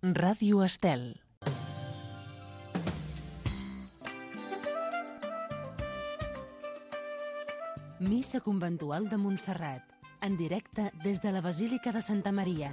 Ràdio Estel. Missa conventual de Montserrat, en directe des de la Basílica de Santa Maria.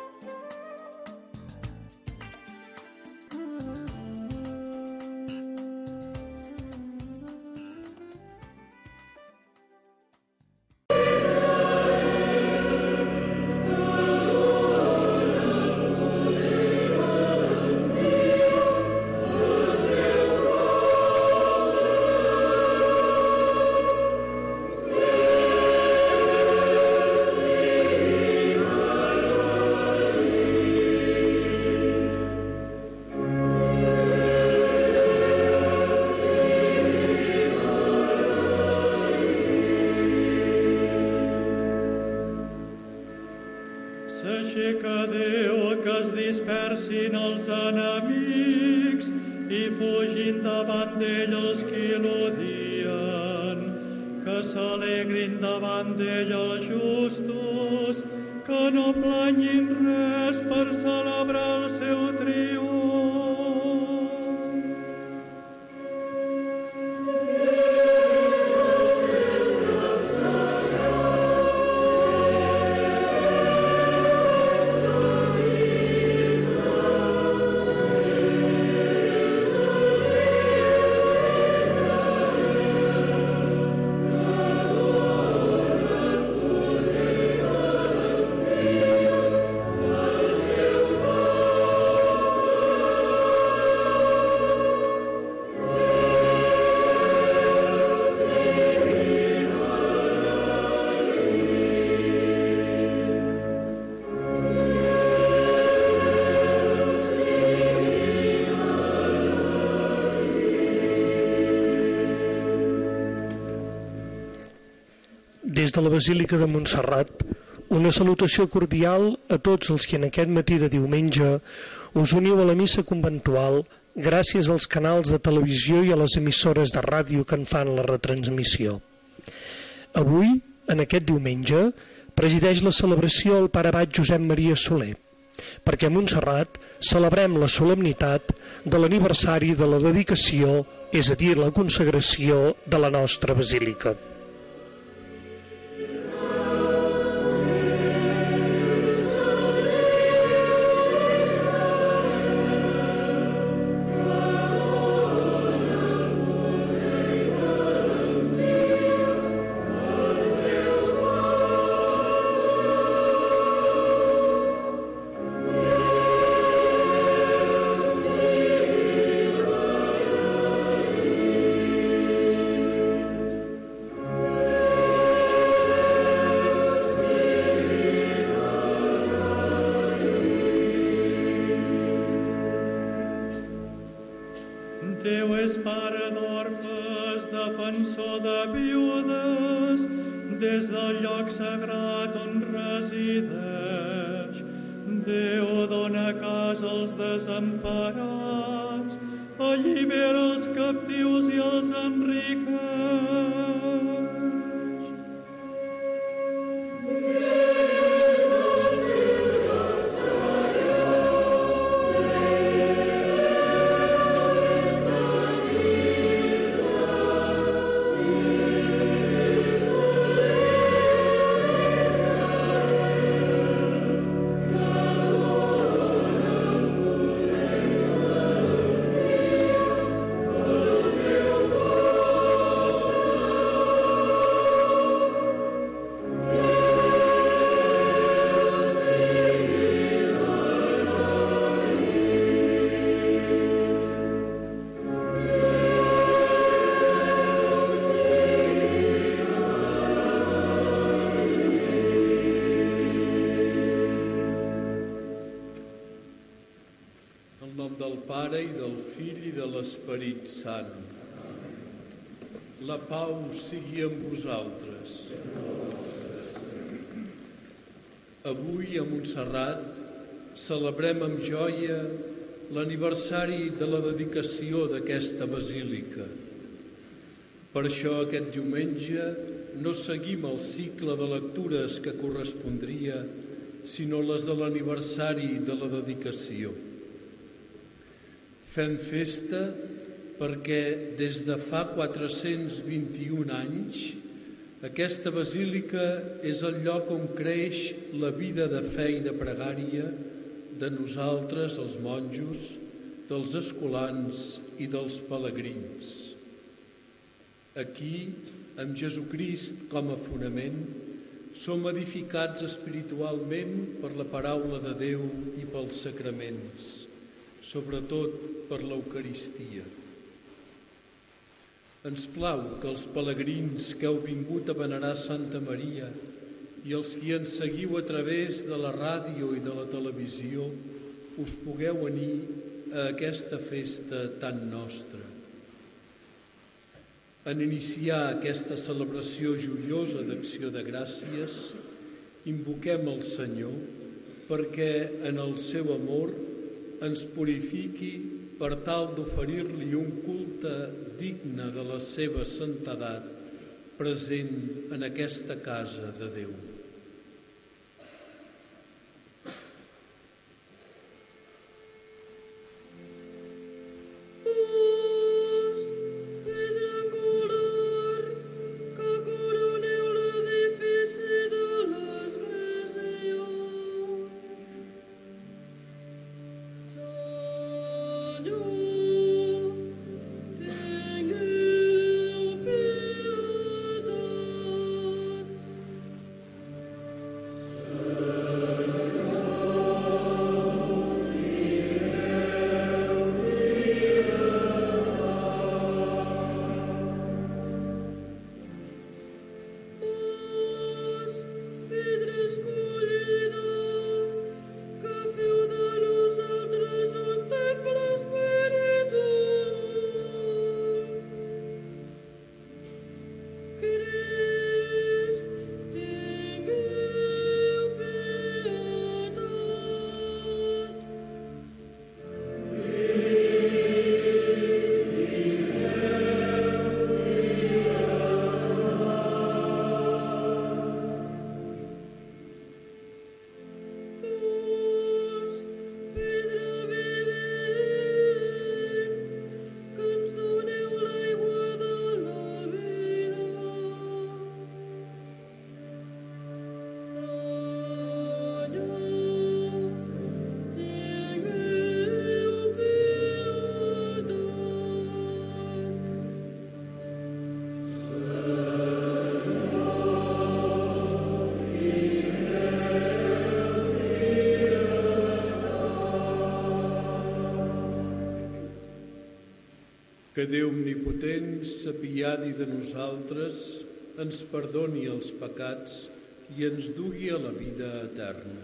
S'aixeca Déu que es dispersin els enemics i fugin davant d'ell els qui l'odien. Que s'alegrin davant d'ell els justos, que no planyin res per celebrar el seu triomf. Des de la Basílica de Montserrat, una salutació cordial a tots els que en aquest matí de diumenge us uniu a la missa conventual gràcies als canals de televisió i a les emissores de ràdio que en fan la retransmissió. Avui, en aquest diumenge, presideix la celebració el pare abat Josep Maria Soler, perquè a Montserrat celebrem la solemnitat de l'aniversari de la dedicació, és a dir, la consagració de la nostra basílica. Déu és pare d'orfes, defensor de viudes, des del lloc sagrat on resideix. Déu dona casa als desemparats, allibera els captius i els enriqueix. Pare i del Fill i de l'Esperit Sant. La pau sigui amb vosaltres. Avui a Montserrat celebrem amb joia l'aniversari de la dedicació d'aquesta basílica. Per això aquest diumenge no seguim el cicle de lectures que correspondria, sinó les de l'aniversari de la dedicació. Fem festa perquè des de fa 421 anys aquesta basílica és el lloc on creix la vida de fe i de pregària de nosaltres, els monjos, dels escolans i dels pelegrins. Aquí, amb Jesucrist com a fonament, som edificats espiritualment per la paraula de Déu i pels sacraments, sobretot per l'Eucaristia. Ens plau que els pelegrins que heu vingut a venerar Santa Maria i els qui ens seguiu a través de la ràdio i de la televisió us pugueu unir a aquesta festa tan nostra. En iniciar aquesta celebració joiosa d'Acció de Gràcies, invoquem el Senyor perquè en el seu amor ens purifiqui per tal d'oferir-li un culte digne de la seva santedat present en aquesta casa de Déu. Que Déu omnipotent s'apiadi de nosaltres, ens perdoni els pecats i ens dugui a la vida eterna.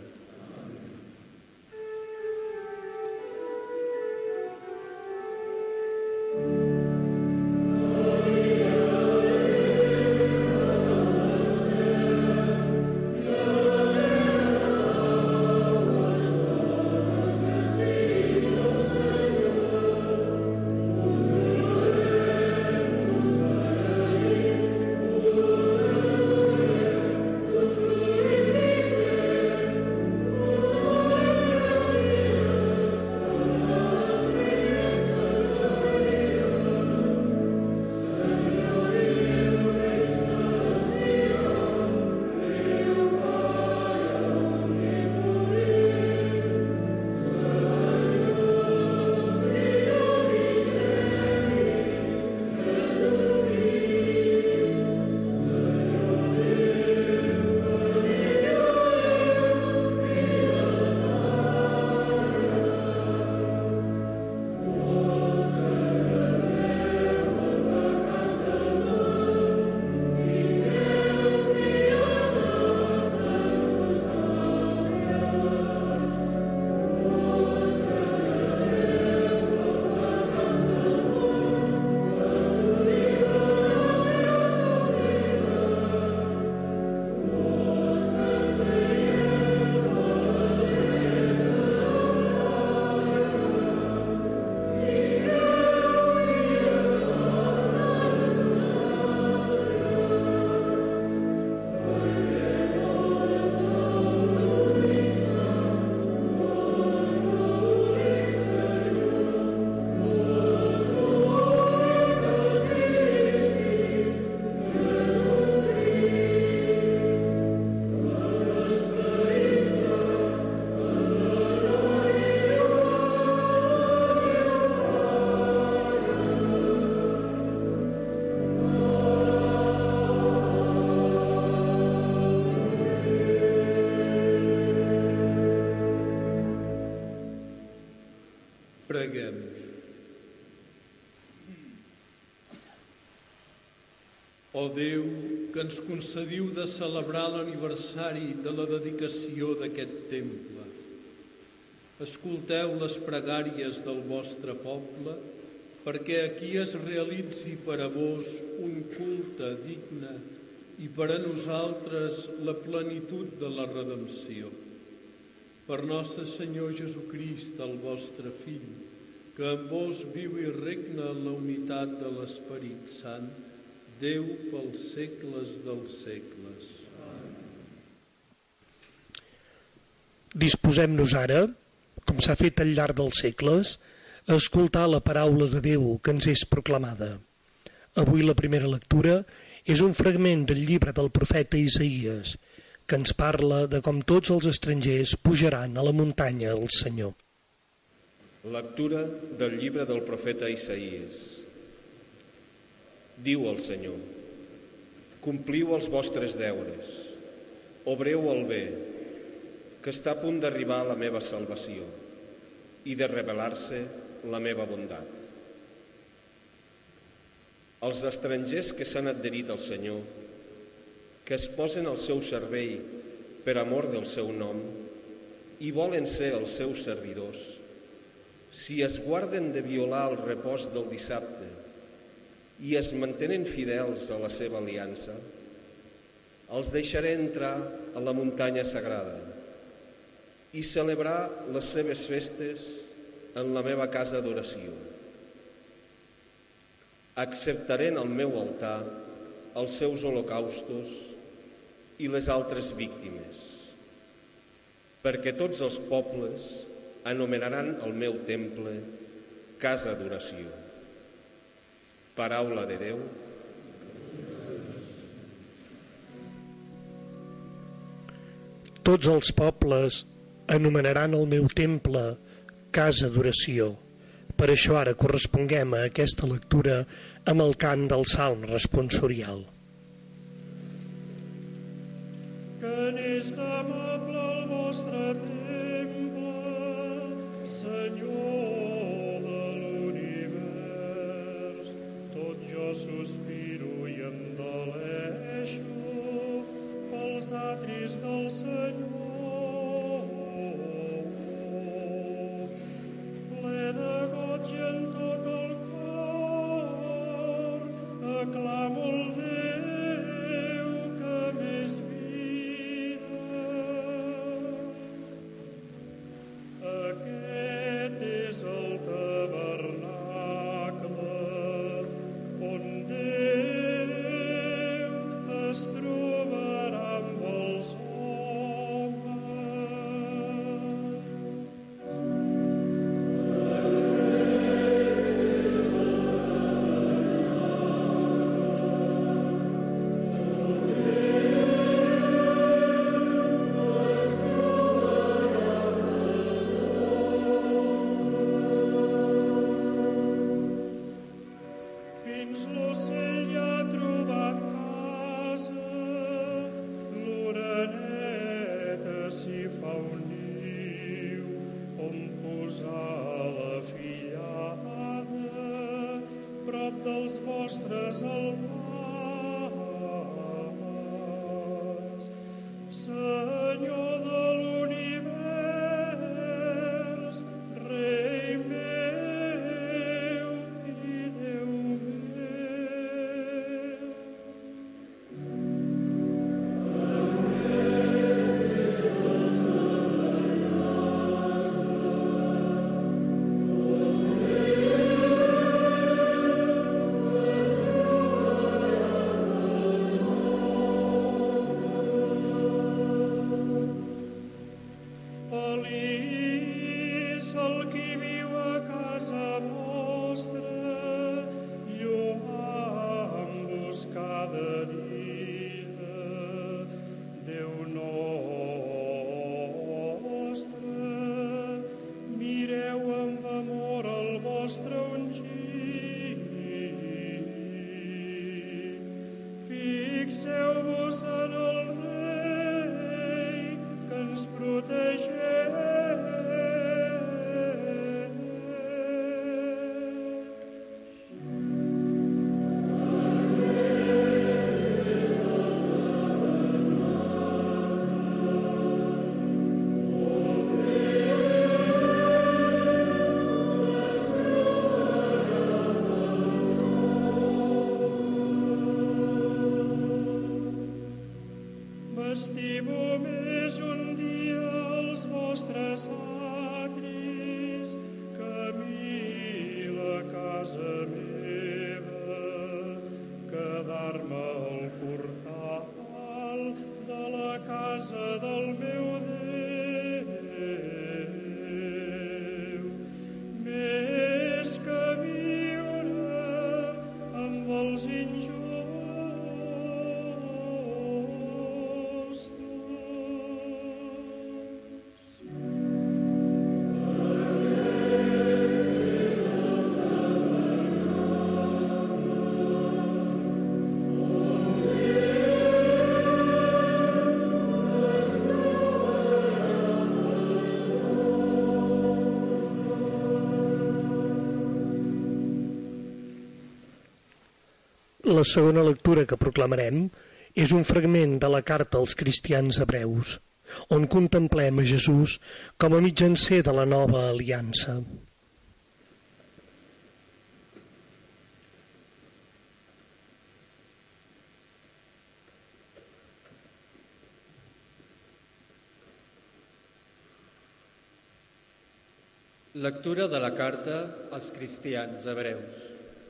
Preguem. Ó Déu, que ens concediu de celebrar l'aniversari de la dedicació d'aquest temple, escolteu les pregàries del vostre poble perquè aquí es realitzi per a vos un culte digne i per a nosaltres la plenitud de la redempció. Per nostre Senyor Jesucrist, el vostre Fill, que amb vos viu i regna en la unitat de l'Esperit Sant, Déu pels segles dels segles. Disposem-nos ara, com s'ha fet al llarg dels segles, a escoltar la paraula de Déu que ens és proclamada. Avui la primera lectura és un fragment del llibre del profeta Isaïes, que ens parla de com tots els estrangers pujaran a la muntanya del Senyor. Lectura del llibre del profeta Isaïes. Diu el Senyor: compliu els vostres deures, obreu el bé, que està a punt d'arribar la meva salvació i de revelar-se la meva bondat. Els estrangers que s'han adherit al Senyor, que es posen al seu servei per amor del seu nom i volen ser els seus servidors, si es guarden de violar el repòs del dissabte i es mantenen fidels a la seva aliança, els deixaré entrar a la muntanya sagrada i celebrar les seves festes en la meva casa d'oració. Acceptaré en el meu altar els seus holocaustos i les altres víctimes, perquè tots els pobles anomenaran el meu temple casa d'oració. Paraula de Déu. Tots els pobles anomenaran el meu temple casa d'oració. Per això ara corresponguem a aquesta lectura amb el cant del Salm responsorial. Que n'és d'amable el vostre temple, Senyor de l'univers. Tot jo sospiro i em deleixo pels atris del Senyor. Ple de goig en tot el cor, aclamo el Déu que m'és vida. Aquest és el tabernacle on Déu es trobarà amb els homes. Fins l'ocell ja ha trobat casa, l'oreneta s'hi fa un niu on posar la fillada prop dels vostres altars. Senyor de l'univers, Rei meu i Déu meu. casa meva, quedar-me al portal de la casa del meu Déu, més que viure amb els injustos. La segona lectura que proclamarem és un fragment de la carta als cristians hebreus, on contemplem a Jesús com a mitjancer de la nova aliança. Lectura de la carta als cristians hebreus.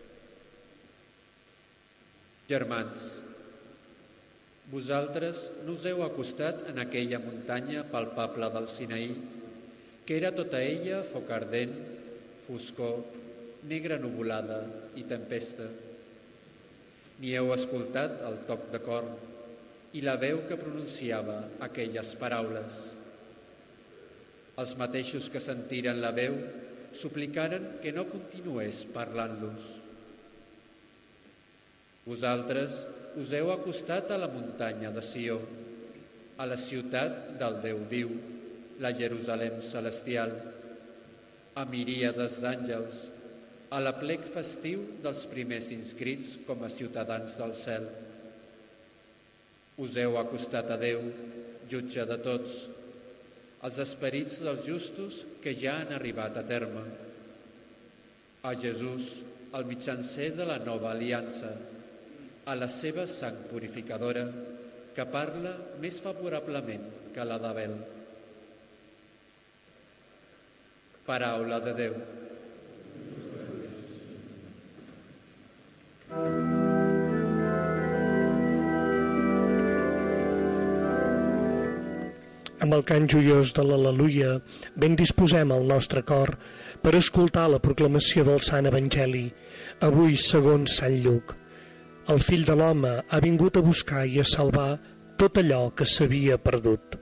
Germans, vosaltres no us heu acostat en aquella muntanya palpable del Sinaí, que era tota ella foc ardent, foscor, negra nuvolada i tempesta. Ni heu escoltat el toc de cor i la veu que pronunciava aquelles paraules. Els mateixos que sentiren la veu suplicaren que no continués parlant-los. Vosaltres us heu acostat a la muntanya de Sió, a la ciutat del Déu viu, la Jerusalem celestial, a miríades d'àngels, a l'aplec festiu dels primers inscrits com a ciutadans del cel. Us heu acostat a Déu, jutge de tots, als esperits dels justos que ja han arribat a terme, a Jesús, el mitjancer de la nova aliança, a la seva sang purificadora, que parla més favorablement que la d'Abel. Paraula de Déu. Amb el cant joiós de l'Al·leluia, ben disposem el nostre cor per escoltar la proclamació del Sant Evangeli, avui segons Sant Lluc. El fill de l'home ha vingut a buscar i a salvar tot allò que s'havia perdut.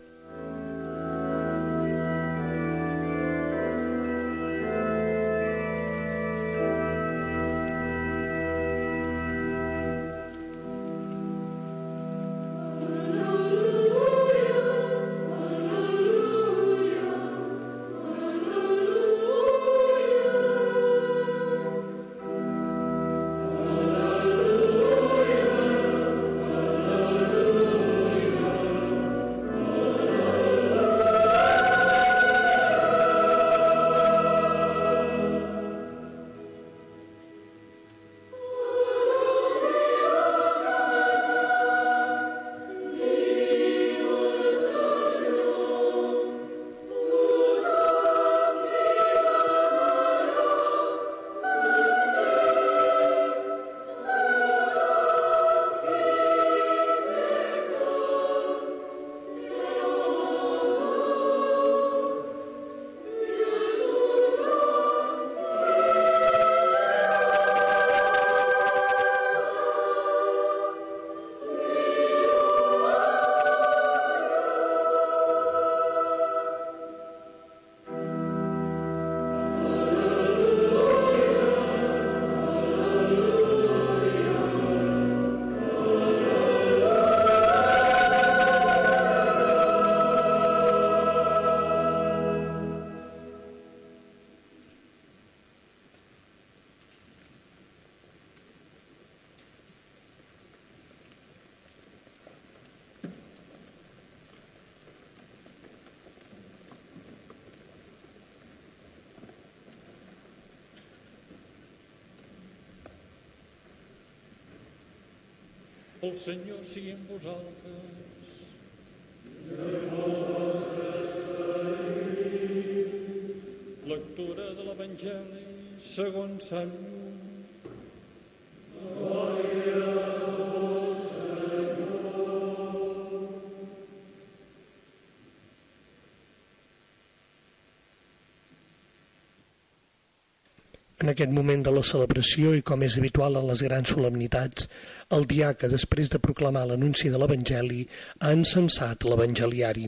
El Senyor sigui amb vosaltres. Lectura de l'Evangeli segons Sant Lluc. En aquest moment de la celebració, i com és habitual en les grans solemnitats, el diaca, després de proclamar l'anunci de l'Evangeli, ha encensat l'evangeliari.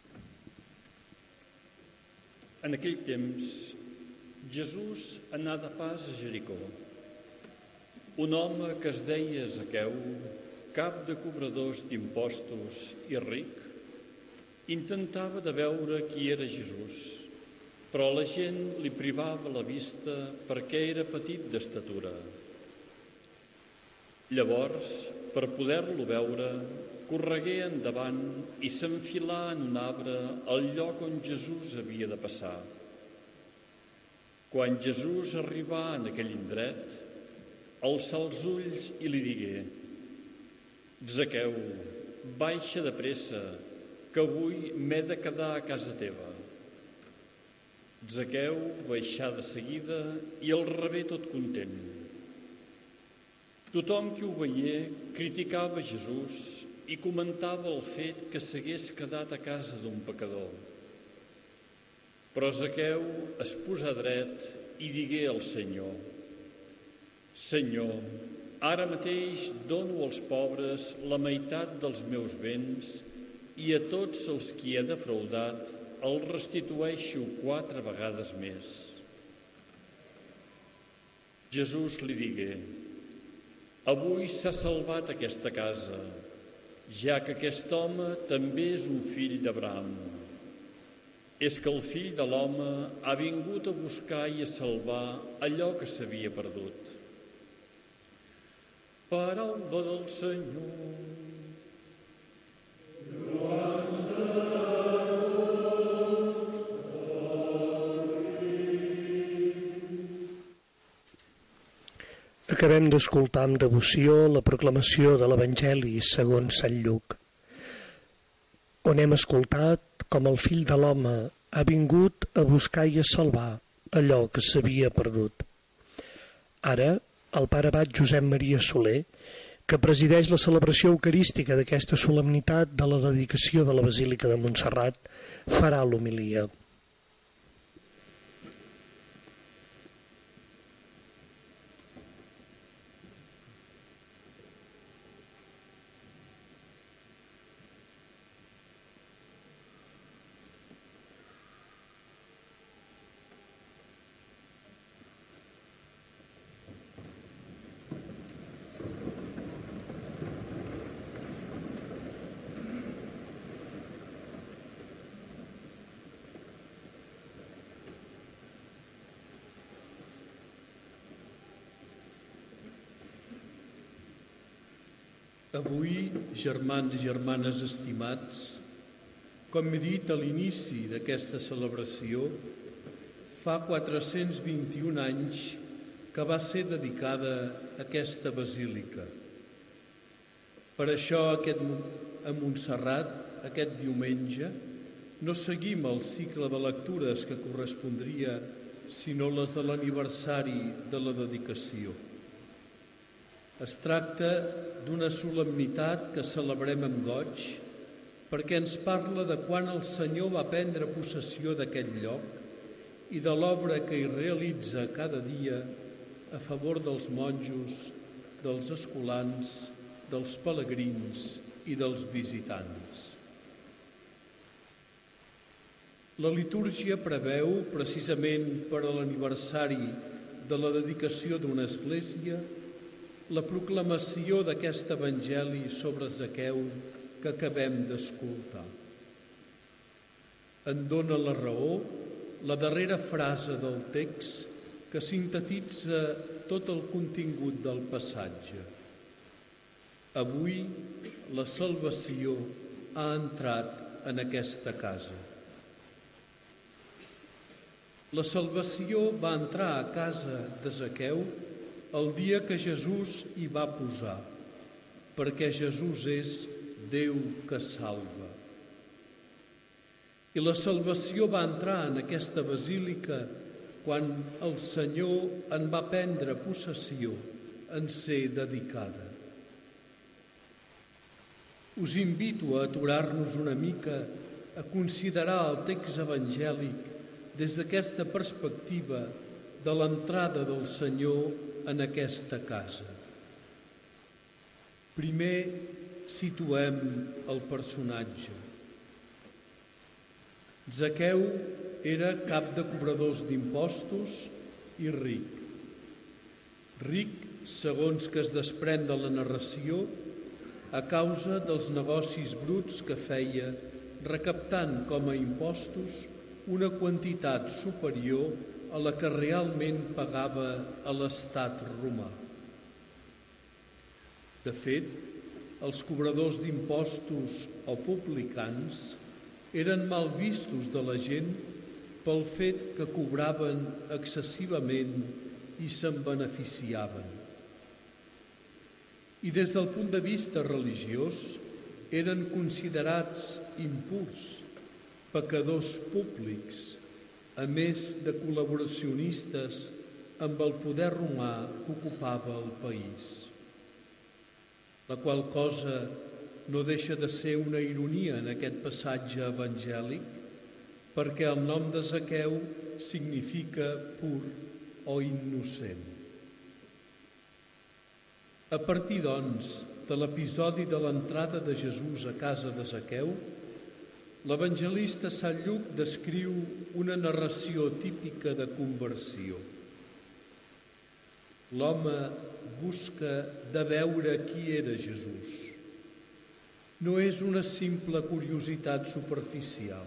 En aquell temps, Jesús anà de pas a Jericó. Un home que es deia Zaqueu, cap de cobradors d'impostos i ric, intentava de veure qui era Jesús, però la gent li privava la vista perquè era petit d'estatura. Llavors, per poder-lo veure, corregué endavant i s'enfilà en un arbre al lloc on Jesús havia de passar. Quan Jesús arribà en aquell indret, alçà els ulls i li digué: «Zaqueu, baixa de pressa, que avui m'he de quedar a casa teva». Zaqueu baixà de seguida i el rebé tot content. Tothom que ho veié criticava Jesús i comentava el fet que s'hagués quedat a casa d'un pecador. Però Zaqueu es posà dret i digué al Senyor: «Senyor, ara mateix dono als pobres la meitat dels meus béns i a tots els qui he defraudat el restitueixo 4 vegades més». Jesús li digué: «Avui s'ha salvat aquesta casa, ja que aquest home també és un fill d'Abraham. És que el Fill de l'Home ha vingut a buscar i a salvar allò que s'havia perdut». Paraula del Senyor. Acabem d'escoltar amb devoció la proclamació de l'Evangeli segons Sant Lluc, on hem escoltat com el Fill de l'Home ha vingut a buscar i a salvar allò que s'havia perdut. Ara, el pare abat Josep Maria Soler, que presideix la celebració eucarística d'aquesta solemnitat de la dedicació de la Basílica de Montserrat, farà l'homilia. Avui, germans i germanes estimats, com he dit a l'inici d'aquesta celebració, fa 421 anys que va ser dedicada aquesta basílica. Per això a Montserrat, aquest diumenge, no seguim el cicle de lectures que correspondria, sinó les de l'aniversari de la dedicació. Es tracta d'una solemnitat que celebrem amb goig perquè ens parla de quan el Senyor va prendre possessió d'aquest lloc i de l'obra que hi realitza cada dia a favor dels monjos, dels escolans, dels pelegrins i dels visitants. La litúrgia preveu, precisament per a l'aniversari de la dedicació d'una església, la proclamació d'aquest Evangeli sobre Zaqueu que acabem d'escoltar. En dona la raó la darrera frase del text que sintetitza tot el contingut del passatge. Avui la salvació ha entrat en aquesta casa. La salvació va entrar a casa de Zaqueu el dia que Jesús hi va posar, perquè Jesús és Déu que salva. I la salvació va entrar en aquesta basílica quan el Senyor en va prendre possessió en ser dedicada. Us invito a aturar-nos una mica a considerar el text evangèlic des d'aquesta perspectiva de l'entrada del Senyor en aquesta casa. Primer situem el personatge. Zaqueu era cap de cobradors d'impostos i ric. Ric, segons que es desprèn de la narració, a causa dels negocis bruts que feia, recaptant com a impostos una quantitat superior a la que realment pagava a l'estat romà. De fet, els cobradors d'impostos o publicans eren mal vistos de la gent pel fet que cobraven excessivament i se'n beneficiaven. I des del punt de vista religiós eren considerats impurs, pecadors públics, a més de col·laboracionistes amb el poder romà que ocupava el país. La qual cosa no deixa de ser una ironia en aquest passatge evangèlic, perquè el nom de Zaqueu significa pur o innocent. A partir, doncs, de l'episodi de l'entrada de Jesús a casa de Zaqueu, l'evangelista Sant Lluc descriu una narració típica de conversió. L'home busca de veure qui era Jesús. No és una simple curiositat superficial.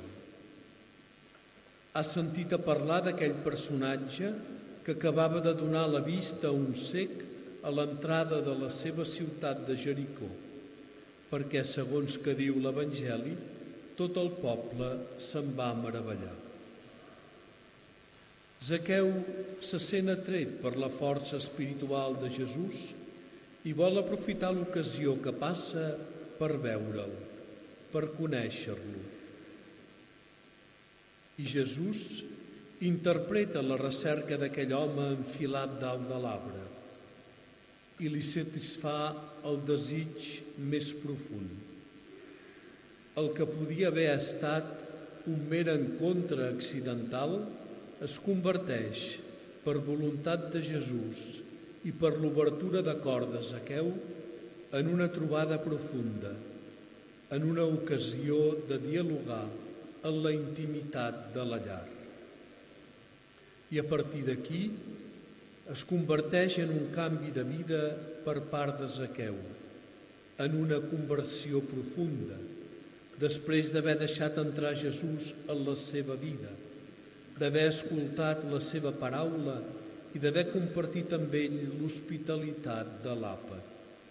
Ha sentit a parlar d'aquell personatge que acabava de donar la vista a un cec a l'entrada de la seva ciutat de Jericó, perquè, segons que diu l'Evangeli, tot el poble se'n va meravellar. Zaqueu se sent atret per la força espiritual de Jesús i vol aprofitar l'ocasió que passa per veure'l, per conèixer-lo. I Jesús interpreta la recerca d'aquell home enfilat dalt de l'arbre i li satisfà el desig més profund. El que podia haver estat un mer encontre accidental es converteix, per voluntat de Jesús i per l'obertura de cor de Zaqueu, en una trobada profunda, en una ocasió de dialogar en la intimitat de la llar. I a partir d'aquí es converteix en un canvi de vida per part de Zaqueu, en una conversió profunda, després d'haver deixat entrar Jesús en la seva vida, d'haver escoltat la seva paraula i d'haver compartit amb ell l'hospitalitat de l'àpat.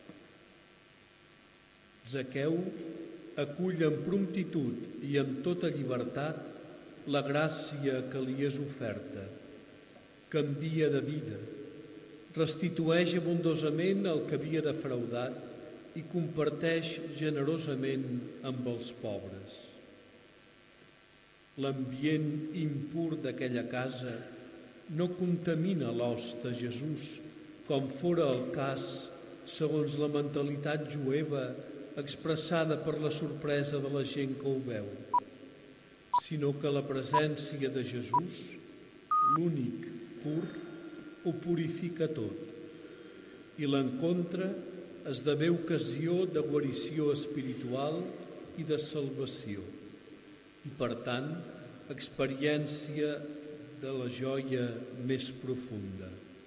Zaqueu acull amb promptitud i amb tota llibertat la gràcia que li és oferta, canvia de vida, restitueix abundosament el que havia defraudat i comparteix generosament amb els pobres. L'ambient impur d'aquella casa no contamina l'host de Jesús, com fora el cas segons la mentalitat jueva expressada per la sorpresa de la gent que ho veu, sinó que la presència de Jesús, l'únic pur, ho purifica tot i l'encontre esdevé ocasió de guarició espiritual i de salvació i, per tant, experiència de la joia més profunda.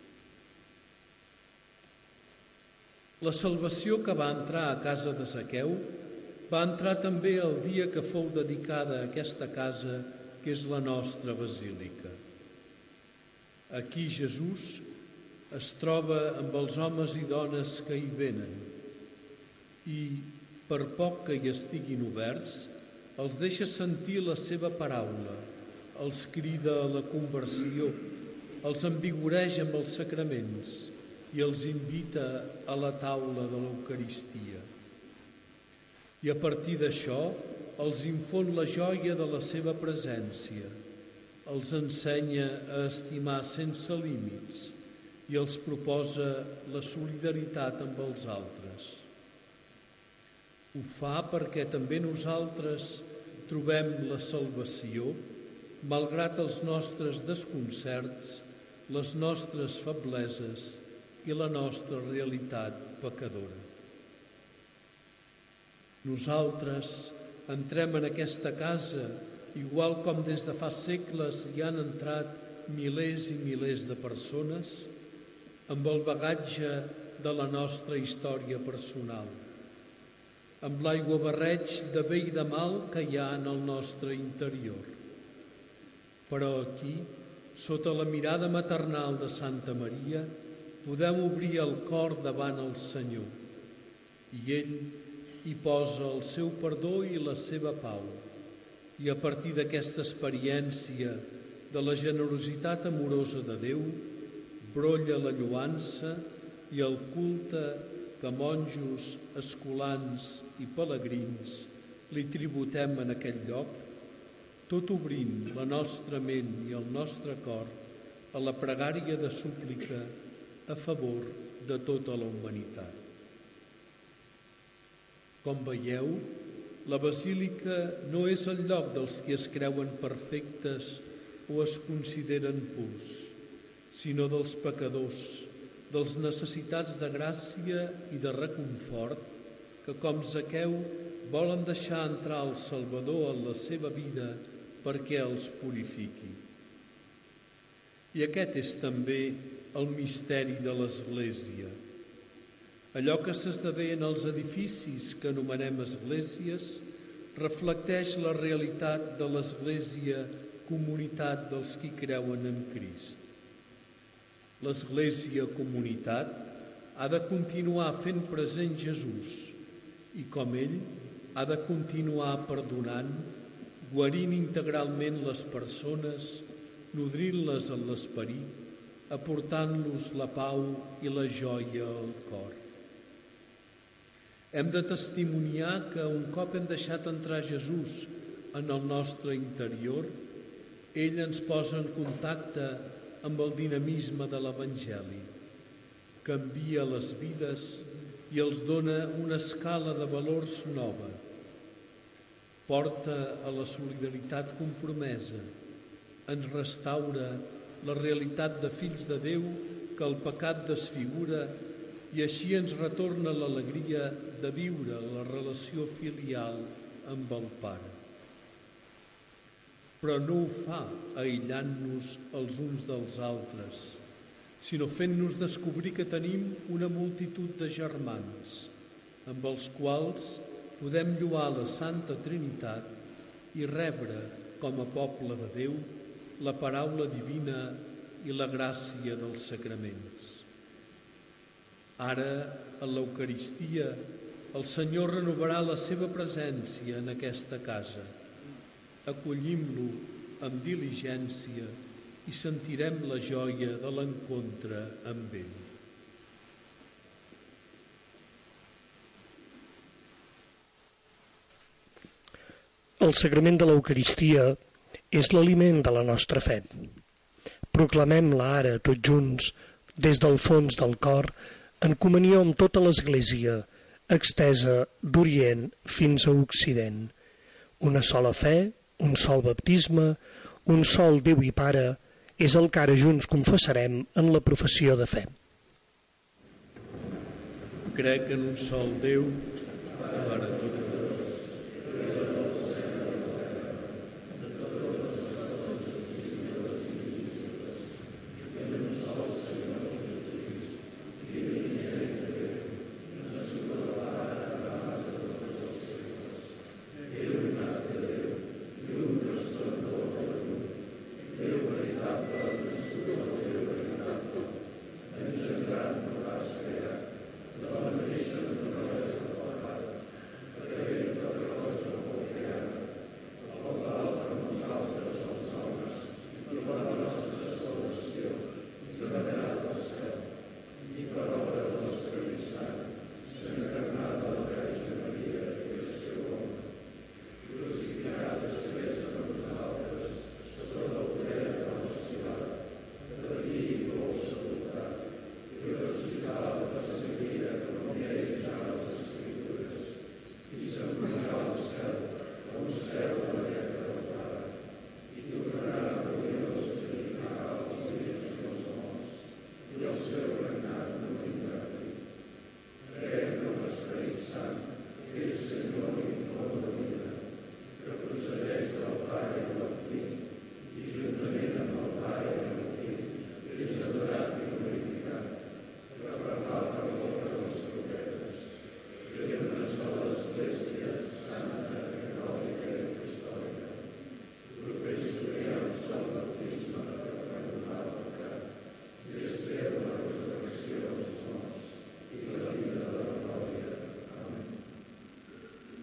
La salvació que va entrar a casa de Zaqueu va entrar també el dia que fou dedicada a aquesta casa, que és la nostra basílica. Aquí Jesús es troba amb els homes i dones que hi venen i, per poc que hi estiguin oberts, els deixa sentir la seva paraula, els crida a la conversió, els envigoreix amb els sacraments i els invita a la taula de l'Eucaristia. I a partir d'això els infon la joia de la seva presència, els ensenya a estimar sense límits i els proposa la solidaritat amb els altres. Ho fa perquè també nosaltres trobem la salvació, malgrat els nostres desconcerts, les nostres febleses i la nostra realitat pecadora. Nosaltres entrem en aquesta casa, igual com des de fa segles hi han entrat milers i milers de persones, amb el bagatge de la nostra història personal, amb l'aiguabarreig de bé i de mal que hi ha en el nostre interior. Però aquí, sota la mirada maternal de Santa Maria, podem obrir el cor davant el Senyor i ell hi posa el seu perdó i la seva pau. I a partir d'aquesta experiència de la generositat amorosa de Déu, brolla la lloança i el culte que monjos, escolans i pelegrins li tributem en aquest lloc, tot obrint la nostra ment i el nostre cor a la pregària de súplica a favor de tota la humanitat. Com veieu, la basílica no és el lloc dels que es creuen perfectes o es consideren purs, sinó dels pecadors, dels necessitats de gràcia i de reconfort que, com Zaqueu, volen deixar entrar el Salvador en la seva vida perquè els purifiqui. I aquest és també el misteri de l'Església. Allò que s'esdevé en els edificis que anomenem esglésies reflecteix la realitat de l'Església, comunitat dels qui creuen en Crist. L'Església comunitat ha de continuar fent present Jesús i, com ell, ha de continuar perdonant, guarint integralment les persones, nodrint-les en l'esperit, aportant-los la pau i la joia al cor. Hem de testimoniar que un cop hem deixat entrar Jesús en el nostre interior, ell ens posa en contacte amb el dinamisme de l'Evangeli, canvia les vides i els dona una escala de valors nova, porta a la solidaritat compromesa, ens restaura la realitat de fills de Déu que el pecat desfigura i així ens retorna l'alegria de viure la relació filial amb el Pare. Però no ho fa aïllant-nos els uns dels altres, sinó fent-nos descobrir que tenim una multitud de germans, amb els quals podem lloar la Santa Trinitat i rebre, com a poble de Déu, la paraula divina i la gràcia dels sacraments. Ara, en l'Eucaristia, el Senyor renovarà la seva presència en aquesta casa. Acollim-lo amb diligència i sentirem la joia de l'encontre amb ell. El sagrament de l'Eucaristia és l'aliment de la nostra fe. Proclamem-la ara, tots junts, des del fons del cor, en comunió amb tota l'Església, extesa d'Orient fins a Occident. Una sola fe, un sol baptisme, un sol Déu i Pare, és el que ara junts confessarem en la professió de fe. Crec en un sol Déu, Pare Todopoderoso,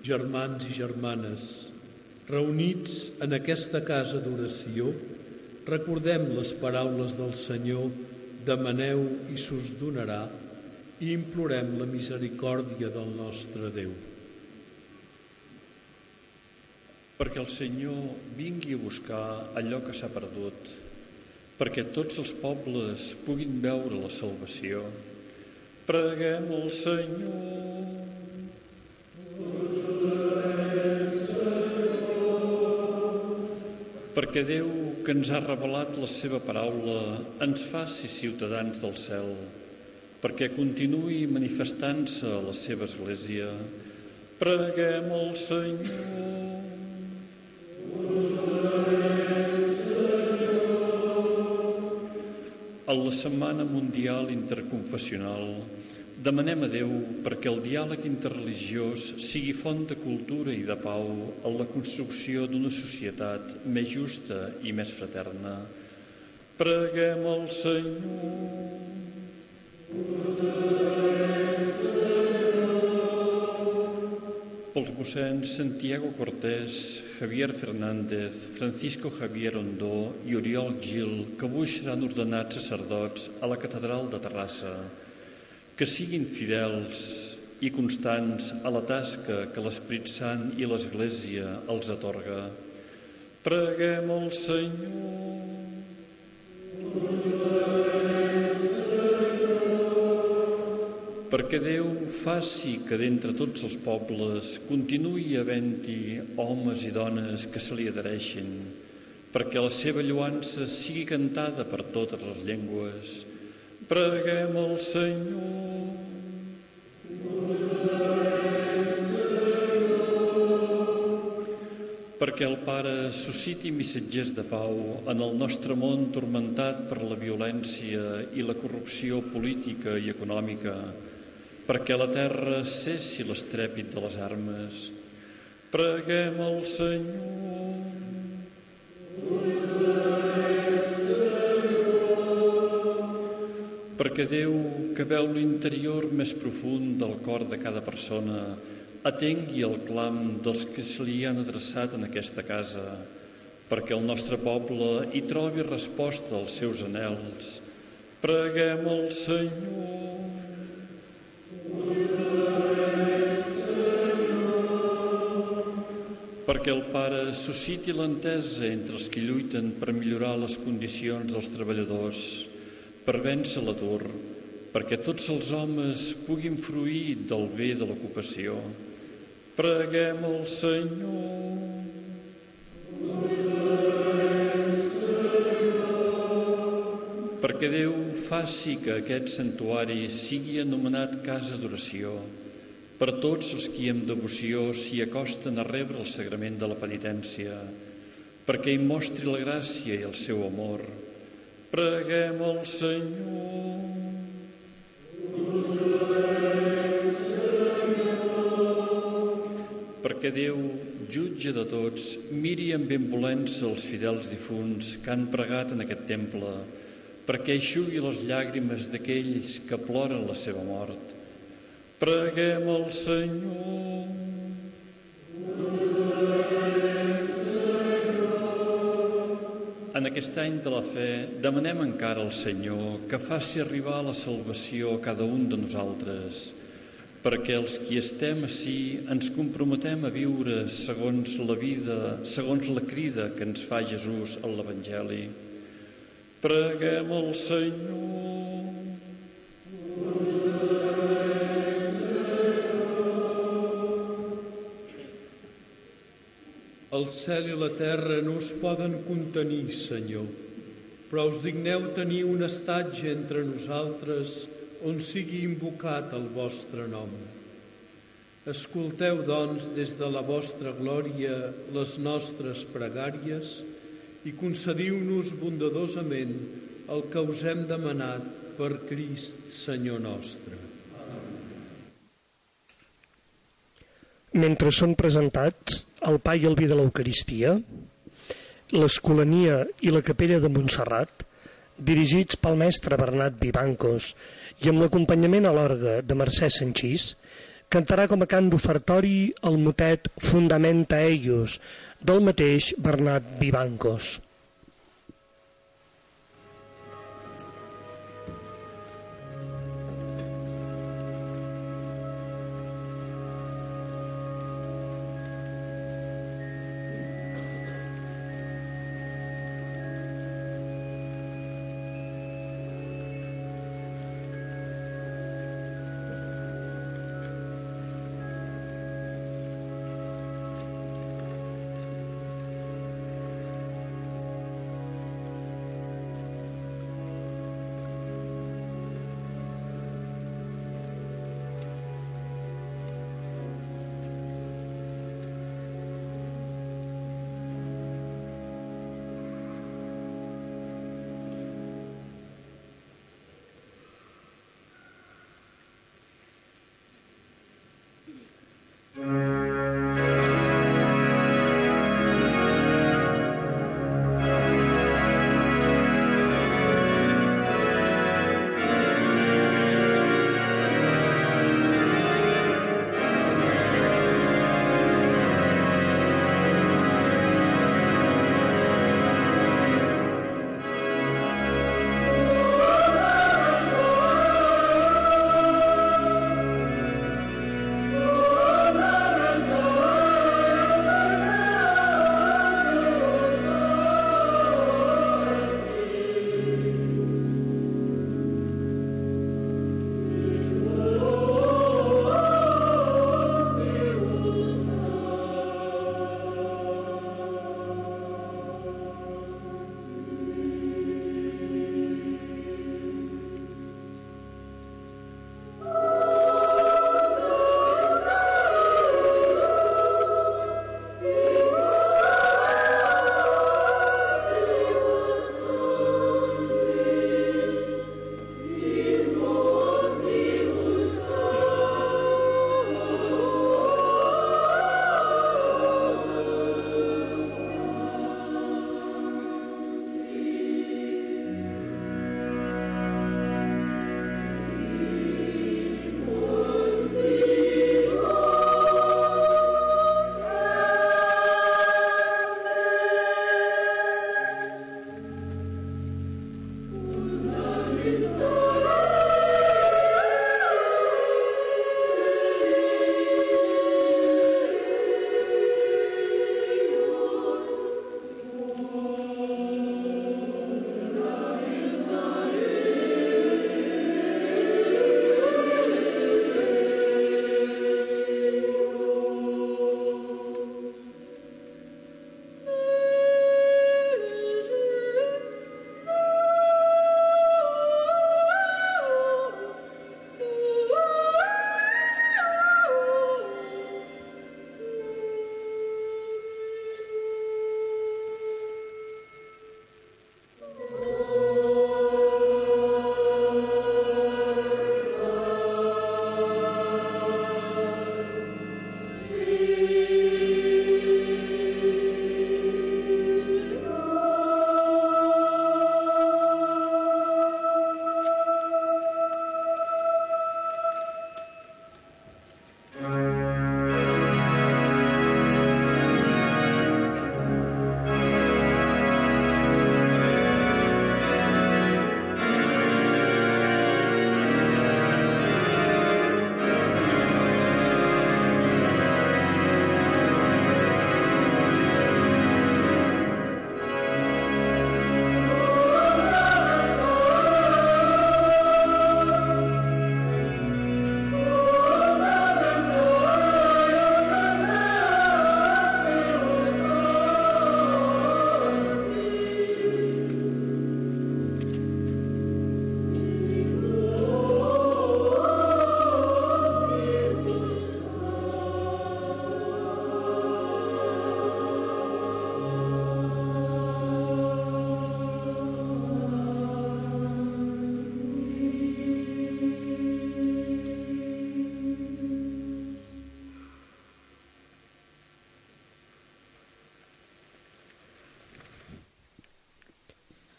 germans i germanes, reunits en aquesta casa d'oració, recordem les paraules del Senyor, demaneu i s'us donarà, i implorem la misericòrdia del nostre Déu. Perquè el Senyor vingui a buscar allò que s'ha perdut, perquè tots els pobles puguin veure la salvació. Preguem al Senyor. Perquè Déu, que ens ha revelat la seva paraula, ens faci ciutadans del cel, perquè continuï manifestant-se a la seva església. Preguem al Senyor. A la Setmana Mundial Interconfessional demanem a Déu perquè el diàleg interreligiós sigui font de cultura i de pau en la construcció d'una societat més justa i més fraterna. Preguem al Senyor. Pels mossens Santiago Cortés, Javier Fernández, Francisco Javier Ondó i Oriol Gil, que avui seran ordenats sacerdots a la Catedral de Terrassa, que siguin fidels i constants a la tasca que l'Esperit Sant i l'Església els atorga. Preguem al Senyor. Perquè Déu faci que d'entre tots els pobles continuï havent-hi homes i dones que se li adhereixin, perquè la seva lloança sigui cantada per totes les llengües. Preguem al Senyor. Perquè el Pare susciti missatgers de pau en el nostre món turmentat per la violència i la corrupció política i econòmica, perquè la terra cessi l'estrèpit de les armes. Preguem al Senyor. Perquè Déu, que veu l'interior més profund del cor de cada persona, atengui el clam dels que se li han adreçat en aquesta casa, perquè el nostre poble hi trobi resposta als seus anhels. Preguem al Senyor. Perquè el Pare susciti l'entesa entre els que lluiten per millorar les condicions dels treballadors, per vèncer l'atur, perquè tots els homes puguin fruir del bé de l'ocupació. Preguem al Senyor. Perquè Déu faci que aquest santuari sigui anomenat casa d'oració per tots els qui amb devoció s'hi acosten a rebre el sagrament de la penitència, perquè hi mostri la gràcia i el seu amor. Preguem al Senyor. Perquè Déu, jutge de tots, miri amb benvolença els fidels difunts que han pregat en aquest temple, perquè eixugui les llàgrimes d'aquells que ploren la seva mort. Preguem al Senyor. En aquest any de la fe demanem encara al Senyor que faci arribar la salvació a cada un de nosaltres, perquè els qui estem ací ens comprometem a viure segons la vida, segons la crida que ens fa Jesús en l'Evangeli. Preguem al Senyor. El cel i la terra no us poden contenir, Senyor, però us digneu tenir un estatge entre nosaltres on sigui invocat el vostre nom. Escolteu, doncs, des de la vostra glòria les nostres pregàries i concediu-nos bondadosament el que us hem demanat per Crist, Senyor nostre. Mentre són presentats el pa i el vi de l'Eucaristia, l'Escolania i la Capella de Montserrat, dirigits pel mestre Bernat Vivancos i amb l'acompanyament a l'orgue de Mercè Sanchís, Cantarà com a cant d'ofertori el motet Fundamenta Eius, del mateix Bernat Vivancos.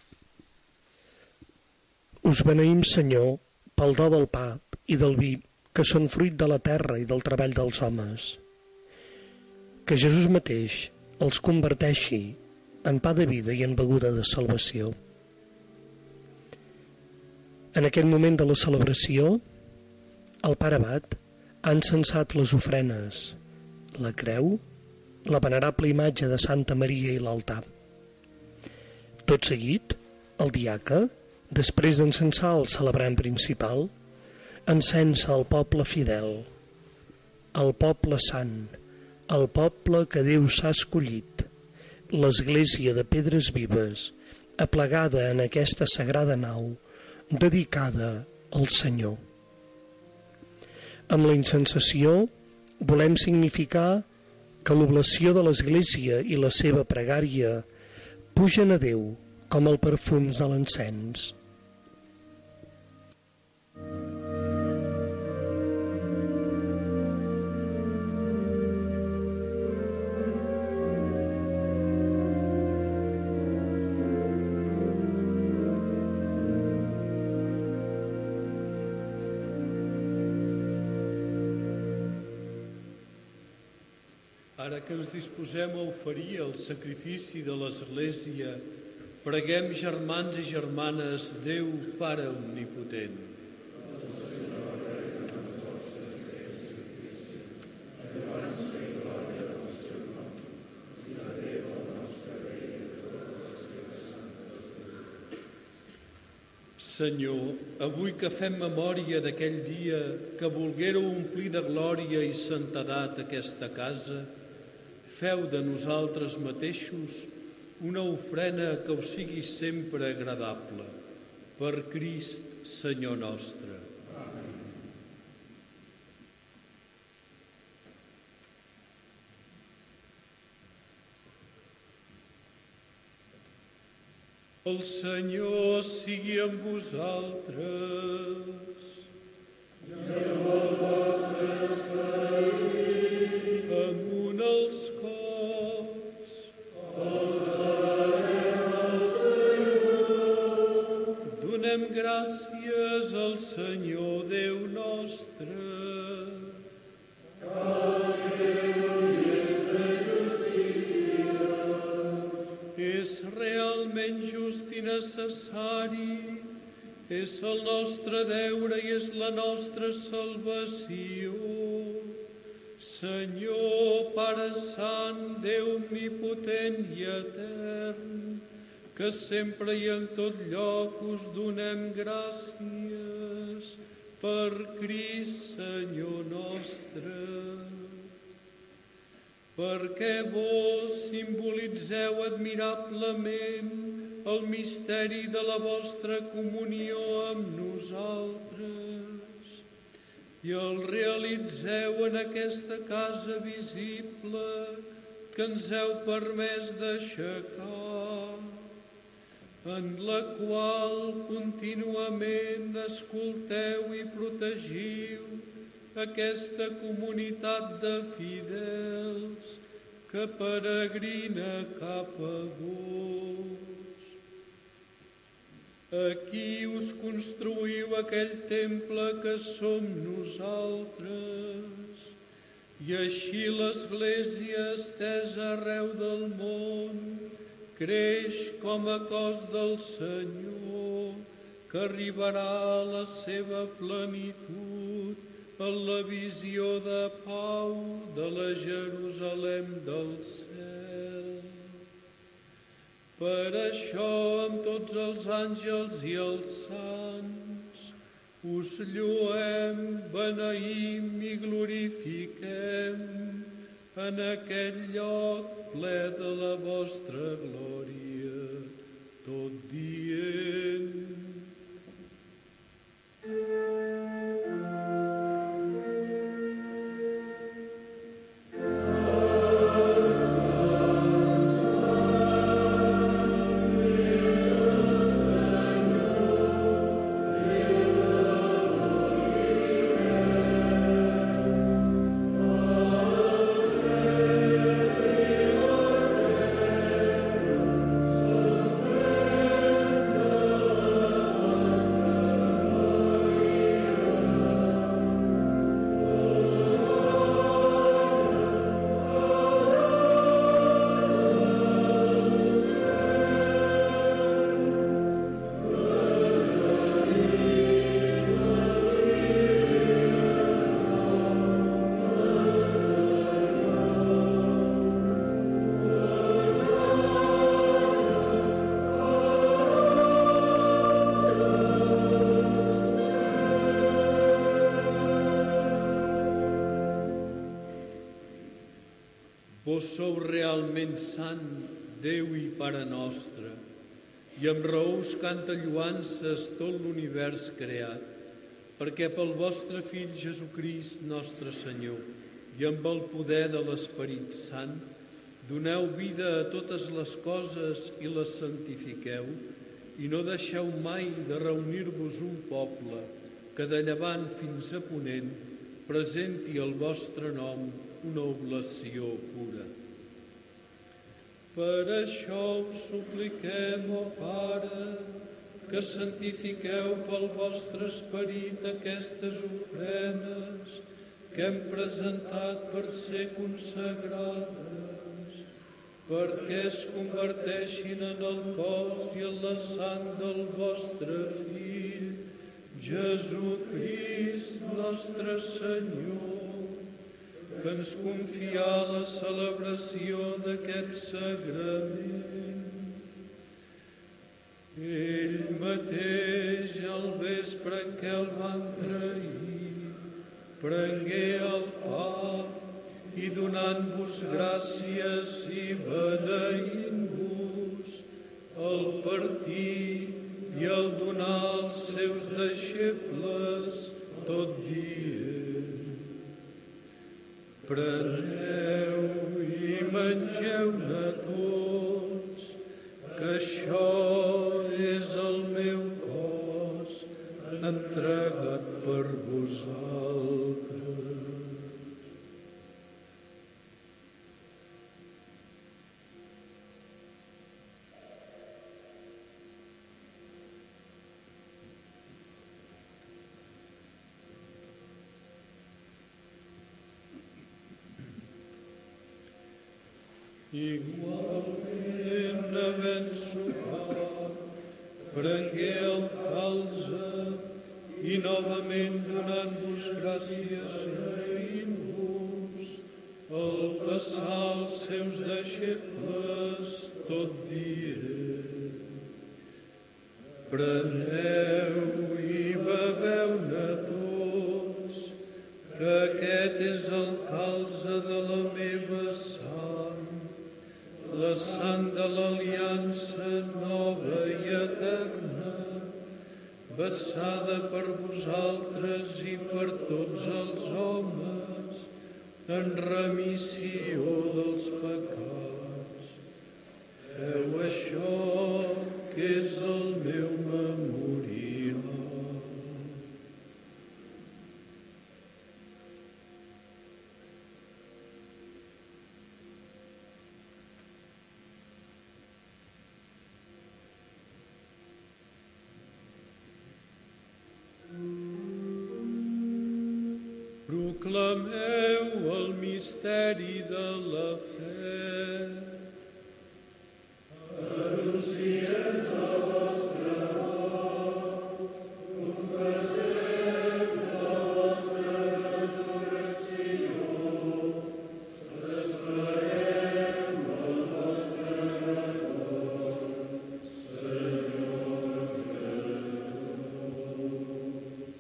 Us beneïm, Senyor, pel do del pa i del vi, que són fruit de la terra i del treball dels homes. Que Jesús mateix els converteixi en pa de vida i en beguda de salvació. En aquest moment de la celebració, el pare abat ha encensat les ofrenes, la creu, la venerable imatge de Santa Maria i l'altar. Tot seguit, el diaca, després d'encensar el celebrant principal, encensa el poble fidel, el poble sant, el poble que Déu s'ha escollit, l'església de pedres vives, aplegada en aquesta sagrada nau, dedicada al Senyor. Amb la incensació volem significar que l'oblació de l'Església i la seva pregària pugen a Déu com el perfums de l'encens. Ara que ens disposem a oferir el sacrifici de l'Església, preguem, germans i germanes, Déu Pare Omnipotent. Senyor, avui que fem memòria d'aquell dia que volguéreu omplir de glòria i santedat aquesta casa, feu de nosaltres mateixos una ofrena que us sigui sempre agradable. Per Crist, Senyor nostre. El Senyor sigui amb vosaltres. I amb el vostre esperit. Amunt els cors. Els adorem al Senyor. Donem gràcies al Senyor Déu nostre. És realment just i necessari, és el nostre deure i és la nostra salvació. Senyor, Pare Sant, Déu omnipotent i etern, que sempre i en tot lloc us donem gràcies per Crist, Senyor nostre. Perquè vos simbolitzeu admirablement el misteri de la vostra comunió amb nosaltres i el realitzeu en aquesta casa visible que ens heu permès d'aixecar, en la qual contínuament escolteu i protegiu aquesta comunitat de fidels que peregrina cap a vos. Aquí us construïu aquell temple que som nosaltres, i així l'Església estesa arreu del món creix com a cos del Senyor, que arribarà a la seva plenitud en la visió de pau de la Jerusalem del cel. Per això, amb tots els àngels i els sants, us lloem, beneïm i glorifiquem en aquest lloc ple de la vostra glòria, tot dient: Vos sou realment sant, Déu i Pare nostre, i amb raó us canta lloances tot l'univers creat, perquè pel vostre Fill Jesucrist, nostre Senyor, i amb el poder de l'Esperit Sant, doneu vida a totes les coses i les santifiqueu, i no deixeu mai de reunir-vos un poble que de llevant fins a ponent presenti el vostre nom una oblació pura. Per això us supliquem, ó Pare, que santifiqueu pel vostre Esperit aquestes ofrenes que hem presentat per ser consagrades, perquè es converteixin en el cos i en la sang del vostre Fill, Jesucrist, nostre Senyor, que ens confià la celebració d'aquest sagrament. Ell mateix, al vespre en què el van trair, prengué el pa i donant-vos gràcies i beneint-vos, el partí i el donar als seus deixebles tot dient: preneu i mengeu-ne tots, que això és el meu cos entregat per vosaltres. Igualment, havent sopat, prengué el calze i novament donant-vos gràcies agraint-vos, el passar als seus deixebles tot dient: preneu i beveu-ne tots, que aquest és el calze de la meva sang, la sang de l'aliança nova i eterna, vessada per vosaltres i per tots els homes, en remissió dels pecats. Feu això, que és el meu memorial. Proclameu el misteri de la fe. Anunciem la vostra mort, confessem la vostra resurrecció, esperem el vostre retorn, Senyor Jesús.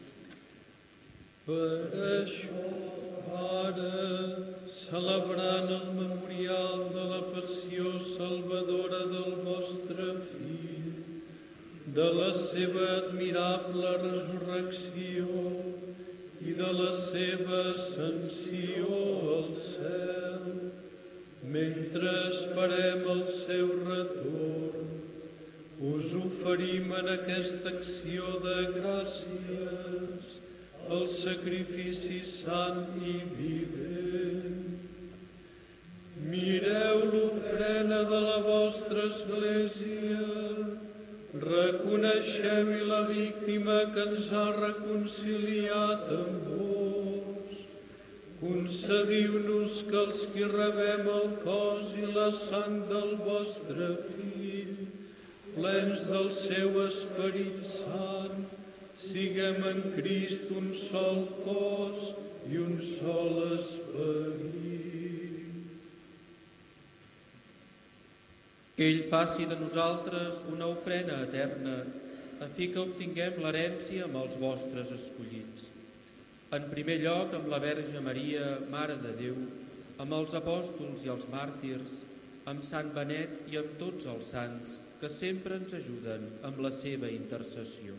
Per això, ara, celebrant el memorial de la passió salvadora del vostre Fill, de la seva admirable resurrecció i de la seva ascensió al cel, mentre esperem el seu retorn, us oferim en aquesta acció de gràcies el sacrifici sant i vivent. Mireu l'ofrena de la vostra Església, reconeixeu-hi la víctima que ens ha reconciliat amb vos. Concediu-nos que els qui rebem el cos i la sang del vostre Fill, plens del seu Esperit Sant, siguem en Crist un sol cos i un sol esperit. Ell faci de nosaltres una ofrena eterna, a fi que obtinguem l'herència amb els vostres escollits. En primer lloc, amb la Verge Maria, Mare de Déu, amb els apòstols i els màrtirs, amb Sant Benet i amb tots els sants que sempre ens ajuden amb la seva intercessió.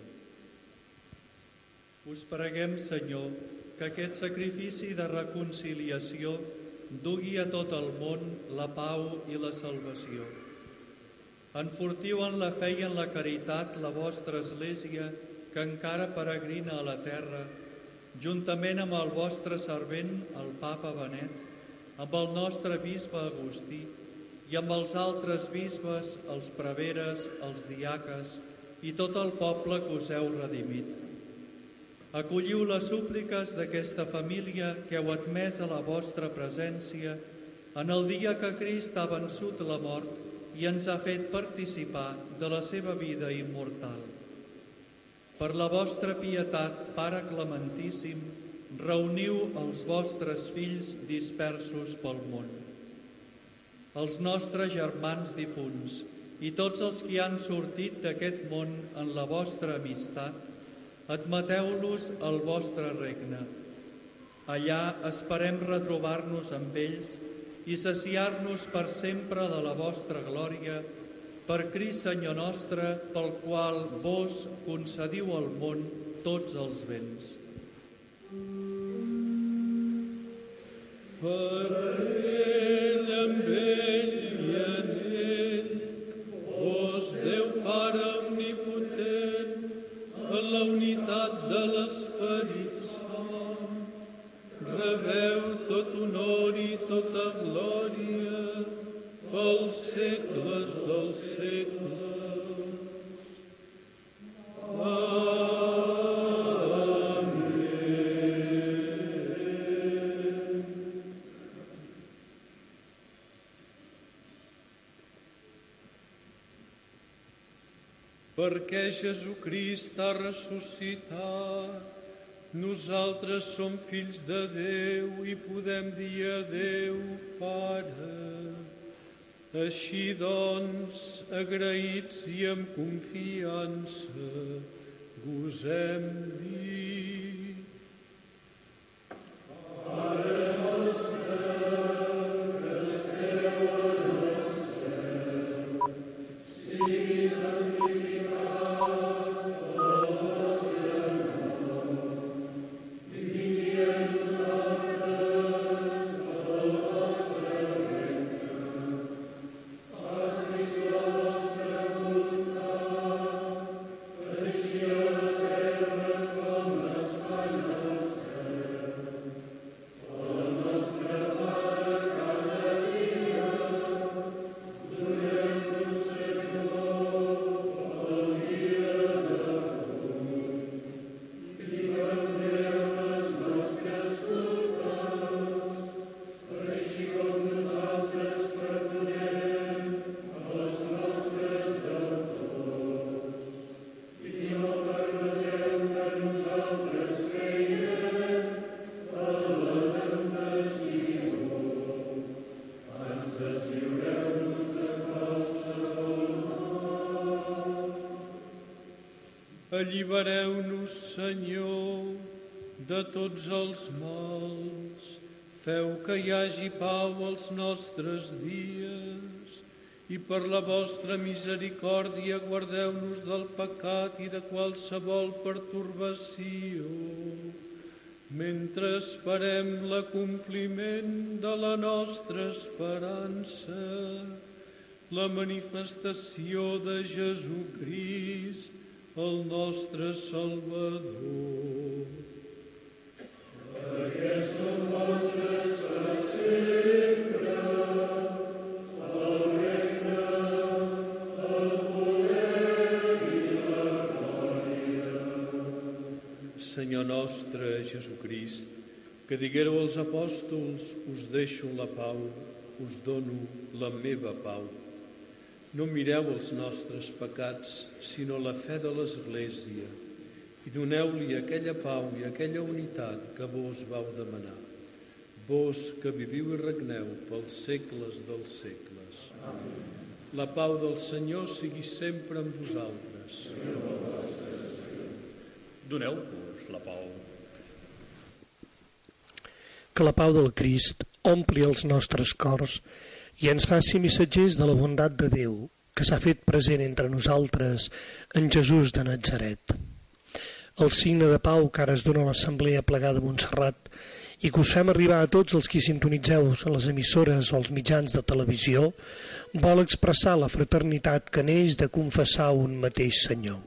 Us preguem, Senyor, que aquest sacrifici de reconciliació dugui a tot el món la pau i la salvació. Enfortiu en la fe i en la caritat la vostra Església, que encara peregrina a la terra, juntament amb el vostre servent, el Papa Benet, amb el nostre bisbe Agustí i amb els altres bisbes, els preveres, els diaques i tot el poble que us heu redimit. Acolliu les súpliques d'aquesta família que heu admès a la vostra presència en el dia que Crist ha vençut la mort i ens ha fet participar de la seva vida immortal. Per la vostra pietat, Pare Clementíssim, reuniu els vostres fills dispersos pel món. Els nostres germans difunts i tots els que han sortit d'aquest món en la vostra amistat, admeteu-los al vostre regne. Allà esperem retrobar-nos amb ells i saciar-nos per sempre de la vostra glòria, per Crist Senyor nostre, pel qual vos concediu al món tots els béns. Per ell, amb ell i en ell, vos, Déu Pare omnipotent, en la unitat de l'Esperit Sant, rebeu tot honor i tota glòria pels segles dels segles. Perquè Jesucrist ha ressuscitat, nosaltres som fills de Déu i podem dir a Déu, Pare. Així doncs, agraïts i amb confiança, gosem dir: Pare nostre, que esteu en el cel, sigui santificat el vostre nom. Vingui a nosaltres el vostre regne. Faci's la vostra voluntat, així a la terra com es fa en el cel. El nostre Pare cada dia, donem-nos, Senyor, el dia d'avui, i perdoneu les nostres culpes, així com nosaltres perdonem als nostres deutors. I no permeteu que nosaltres caiguem en la temptació. Ens deslliureu-nos de qualsevol mal. Allibereu-nos, Senyor, de tots els mals. Feu que hi hagi pau als nostres dies i per la vostra misericòrdia guardeu-nos del pecat i de qualsevol pertorbació, mentre esperem l'acompliment de la nostra esperança, la manifestació de Jesucrist, el nostre Salvador. Perquè som vostres per sempre, el regne, el poder i la glòria. Senyor nostre Jesucrist, que diguéreu als apòstols: us deixo la pau, us dono la meva pau. No mireu els nostres pecats, sinó la fe de l'Església, i doneu-li aquella pau i aquella unitat que vos vau demanar. Vos que viviu i regneu pels segles dels segles. Amén. La pau del Senyor sigui sempre amb vosaltres. Doneu-vos la pau. que la pau del Crist ompli els nostres cors i ens faci missatgers de la bondat de Déu que s'ha fet present entre nosaltres en Jesús de Natzaret. El signe de pau que ara es dona a l'Assemblea Plegada de Montserrat i que us fem arribar a tots els qui sintonitzeu a les emissores o als mitjans de televisió, vol expressar la fraternitat que neix de confessar un mateix Senyor.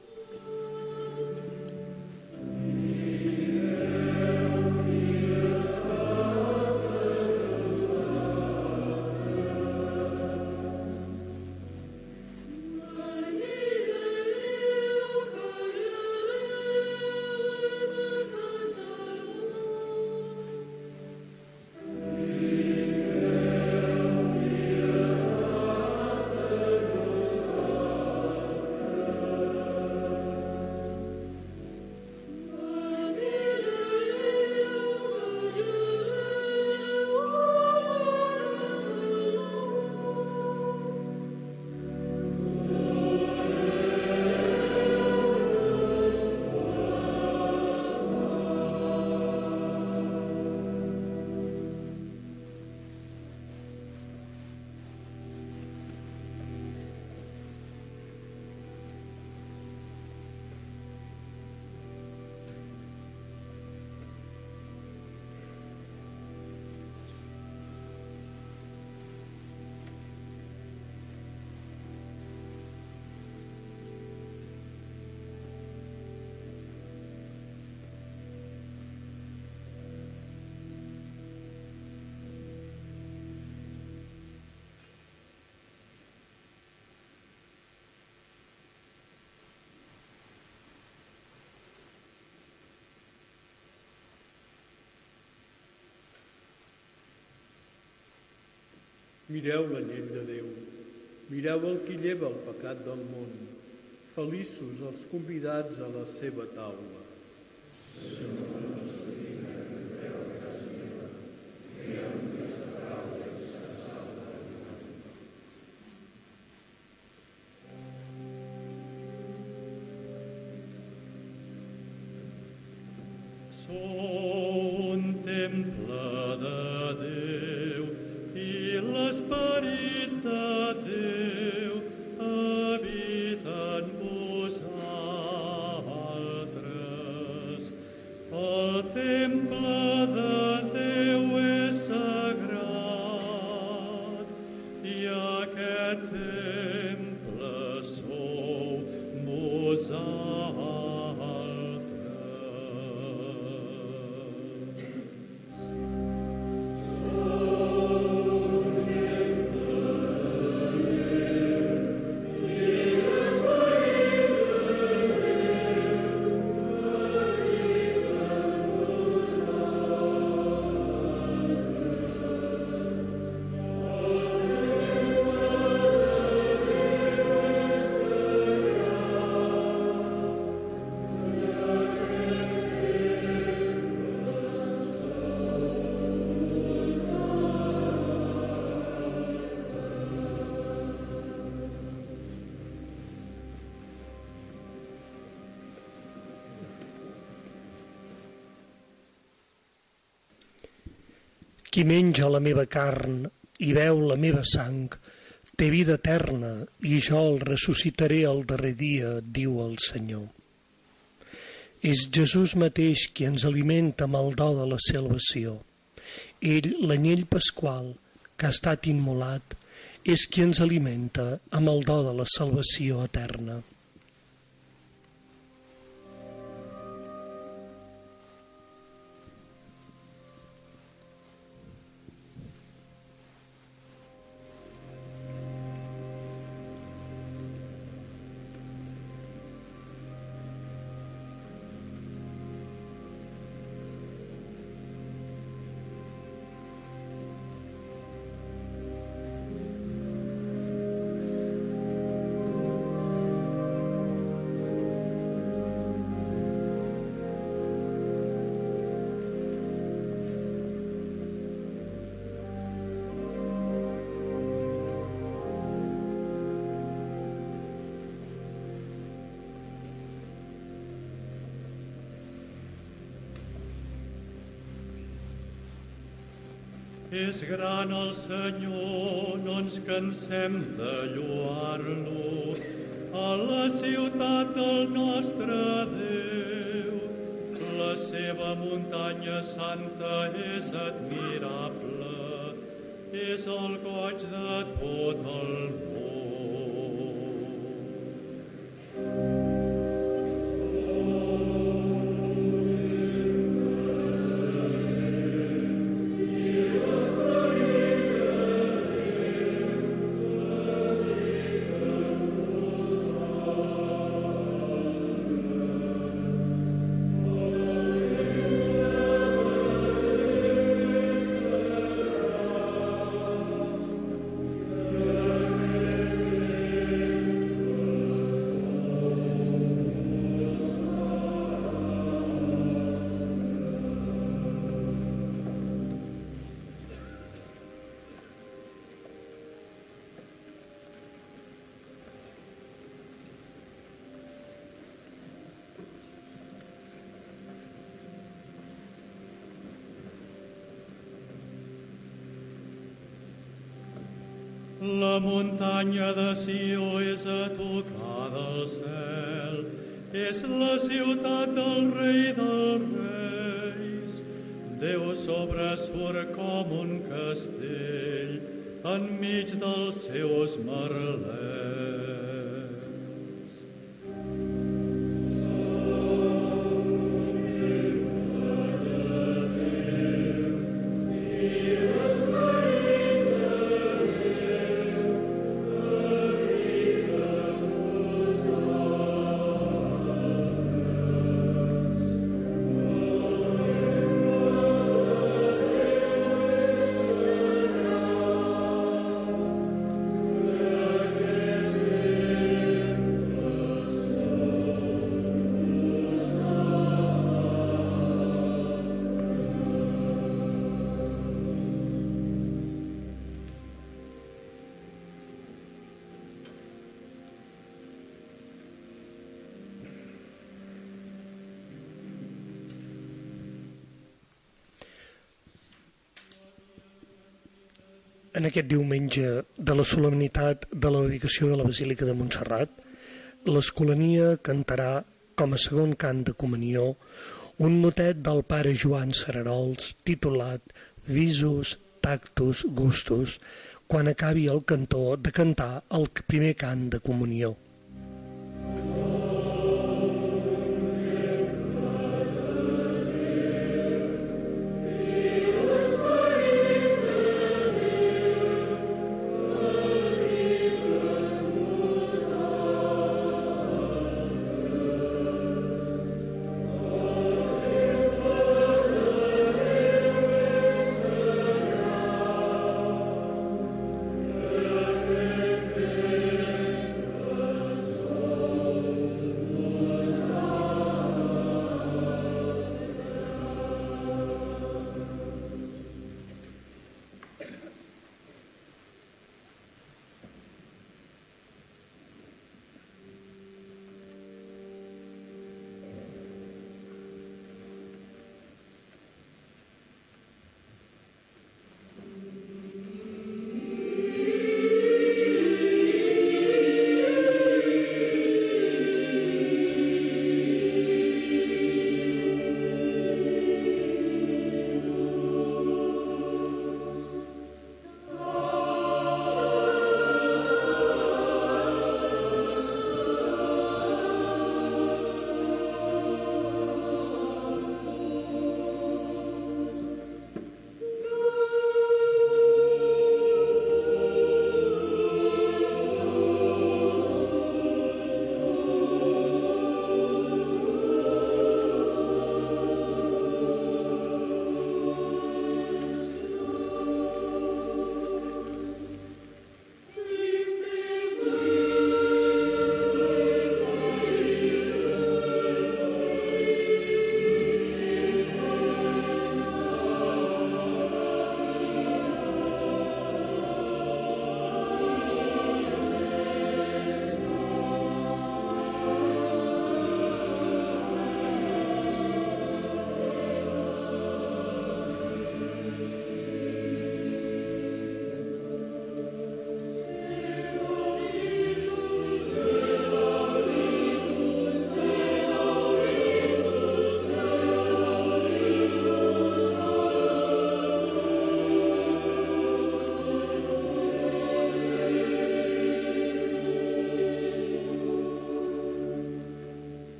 Mireu l'anyell de Déu, mireu el qui lleva el pecat del món. Feliços els convidats a la seva taula. Sou un temple de Déu i l'esperit de Déu habita en vosaltres. El temple de Déu és sagrat i aquest temple sou vosaltres. Qui menja la meva carn i beu la meva sang té vida eterna i jo el ressuscitaré al darrer dia, diu el Senyor. És Jesús mateix qui ens alimenta amb el do de la salvació. Ell, l'anyell pasqual, que ha estat immolat, és qui ens alimenta amb el do de la salvació eterna. És gran el Senyor, no ens cansem de lloar-lo, a la ciutat del nostre Déu. La seva muntanya santa és admirable, és el goig de tot el món. La muntanya de Sió és a tocar del cel, és la ciutat del rei dels reis. Déu sobresurt com un castell enmig dels seus merlets. En aquest diumenge de la solemnitat de la dedicació de la Basílica de Montserrat, l'Escolania cantarà com a segon cant de comunió un motet del pare Joan Cerarols titulat Visus Tactus Gustus, quan acabi el cantor de cantar el primer cant de comunió.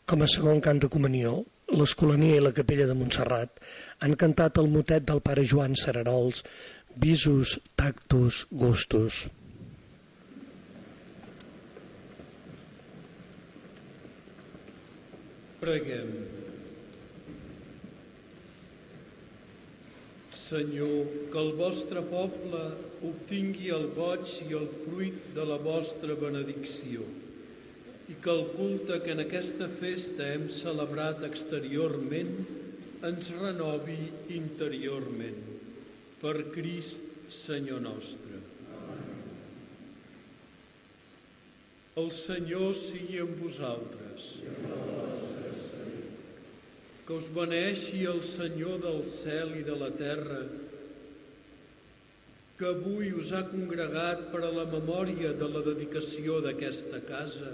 Com a segon cant de comunió, l'Escolania i la Capella de Montserrat han cantat el motet del pare Joan Cerarols, Visus, Tactus, Gustus. Preguem. Senyor, que el vostre poble obtingui el goig i el fruit de la vostra benedicció i que el culte que en aquesta festa hem celebrat exteriorment ens renovi interiorment. Per Crist, Senyor nostre. El Senyor sigui amb vosaltres. Que us beneeixi el Senyor del cel i de la terra, que avui us ha congregat per a la memòria de la dedicació d'aquesta casa.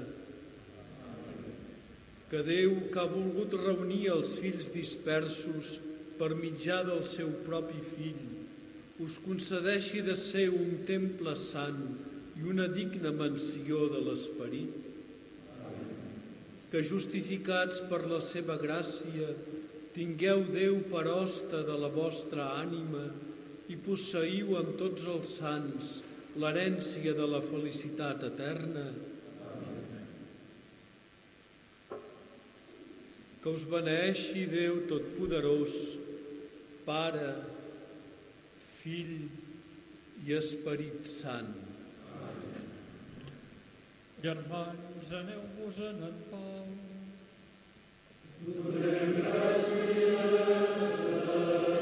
Que Déu, que ha volgut reunir els fills dispersos per mitjà del seu propi fill, us concedeixi de ser un temple sant i una digna mansió de l'Esperit. Que justificats per la seva gràcia, tingueu Déu per hoste de la vostra ànima i posseïu amb tots els sants l'herència de la felicitat eterna. Que us beneeixi Déu Totpoderós, Pare, Fill i Esperit Sant. Germans, aneu-vos-en en pau. Donem gràcies a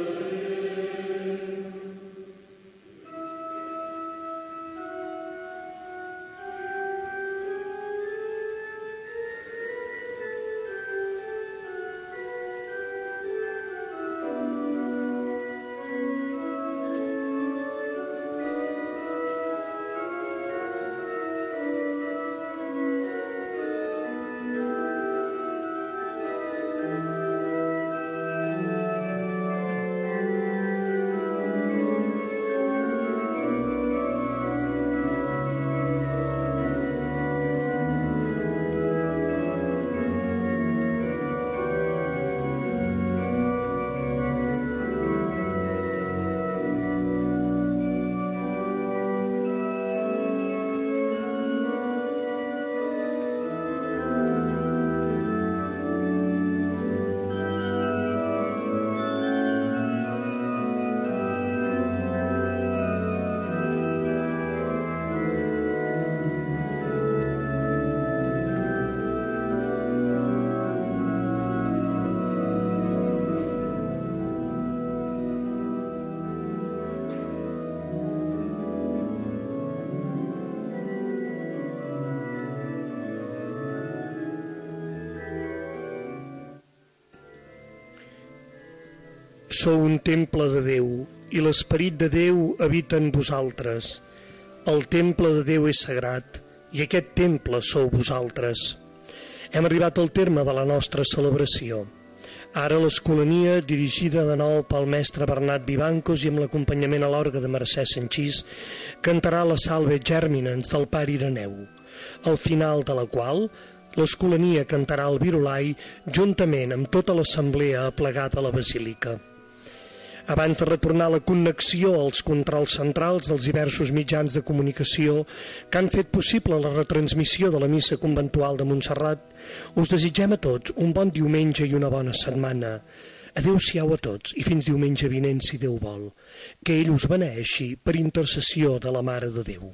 Sou un temple de Déu, i l'Esperit de Déu habita en vosaltres. El temple de Déu és sagrat, i aquest temple sou vosaltres. Hem arribat al terme de la nostra celebració. Ara l'Escolania, dirigida de nou pel mestre Bernat Vivancos i amb l'acompanyament a l'orgue de Mercè Sanchís, cantarà la Salve Germinans del Pare Ireneu, al final de la qual l'Escolania cantarà el Virolai juntament amb tota l'assemblea aplegada a la basílica. Abans de retornar la connexió als controls centrals dels diversos mitjans de comunicació que han fet possible la retransmissió de la missa conventual de Montserrat, us desitgem a tots un bon diumenge i una bona setmana. Adéu-siau a tots i fins diumenge vinent, si Déu vol. Que ell us beneeixi per intercessió de la Mare de Déu.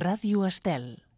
Ràdio Estel.